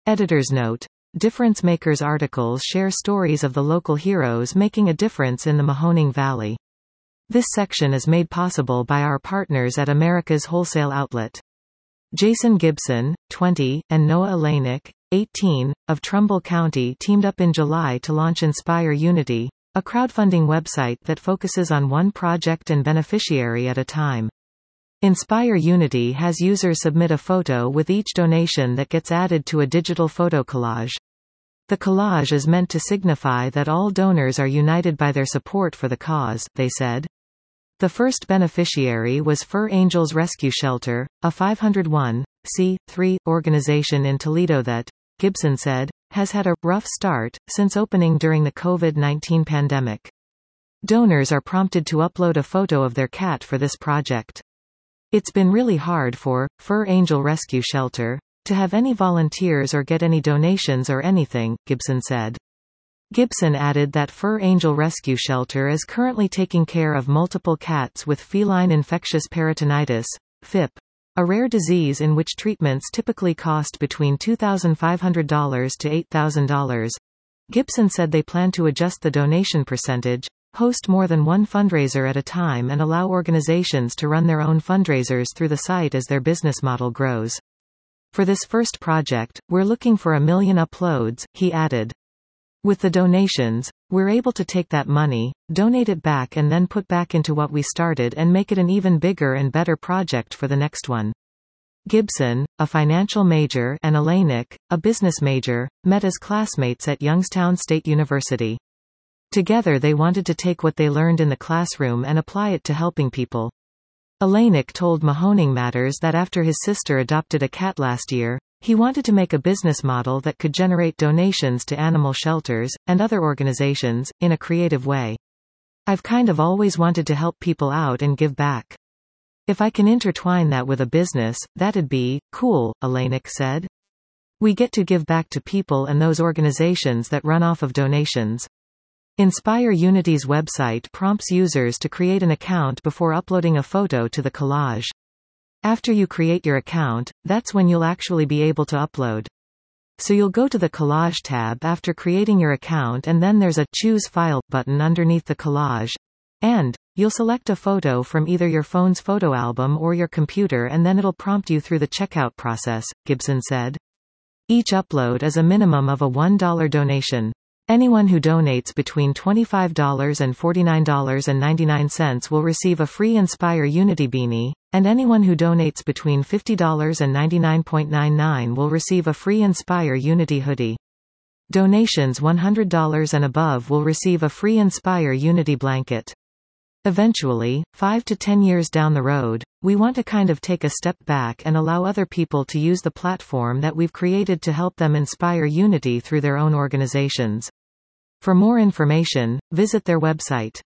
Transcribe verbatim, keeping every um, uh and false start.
Editor's note. Difference Makers articles share stories of the local heroes making a difference in the Mahoning Valley. This section is made possible by our partners at America's Wholesale Outlet. Jason Gibson, twenty, and Noah Alanik, eighteen, of Trumbull County teamed up in July to launch Inspire Unity, a crowdfunding website that focuses on one project and beneficiary at a time. Inspire Unity has users submit a photo with each donation that gets added to a digital photo collage. The collage is meant to signify that all donors are united by their support for the cause, they said. The first beneficiary was Fur Angels Rescue Shelter, a five oh one c three organization in Toledo that, Gibson said, has had a rough start since opening during the COVID nineteen pandemic. Donors are prompted to upload a photo of their cat for this project. It's been really hard for Fur Angel Rescue Shelter to have any volunteers or get any donations or anything, Gibson said. Gibson added that Fur Angel Rescue Shelter is currently taking care of multiple cats with feline infectious peritonitis, F I P, a rare disease in which treatments typically cost between two thousand five hundred dollars to eight thousand dollars. Gibson said they plan to adjust the donation percentage, host more than one fundraiser at a time, and allow organizations to run their own fundraisers through the site as their business model grows. For this first project, we're looking for a million uploads, he added. With the donations, we're able to take that money, donate it back and then put back into what we started and make it an even bigger and better project for the next one. Gibson, a financial major, and Alanik, a business major, met as classmates at Youngstown State University. Together they wanted to take what they learned in the classroom and apply it to helping people. Alanik told Mahoning Matters that after his sister adopted a cat last year, he wanted to make a business model that could generate donations to animal shelters, and other organizations, in a creative way. I've kind of always wanted to help people out and give back. If I can intertwine that with a business, that'd be cool, Alanik said. We get to give back to people and those organizations that run off of donations. Inspire Unity's website prompts users to create an account before uploading a photo to the collage. After you create your account, that's when you'll actually be able to upload. So you'll go to the Collage tab after creating your account, and then there's a Choose File button underneath the collage. And you'll select a photo from either your phone's photo album or your computer, and then it'll prompt you through the checkout process, Gibson said. Each upload is a minimum of a one dollar donation. Anyone who donates between twenty-five dollars and forty-nine dollars and ninety-nine cents will receive a free Inspire Unity beanie, and anyone who donates between fifty dollars and ninety-nine ninety-nine will receive a free Inspire Unity hoodie. Donations one hundred dollars and above will receive a free Inspire Unity blanket. Eventually, five to ten years down the road, we want to kind of take a step back and allow other people to use the platform that we've created to help them inspire unity through their own organizations. For more information, visit their website.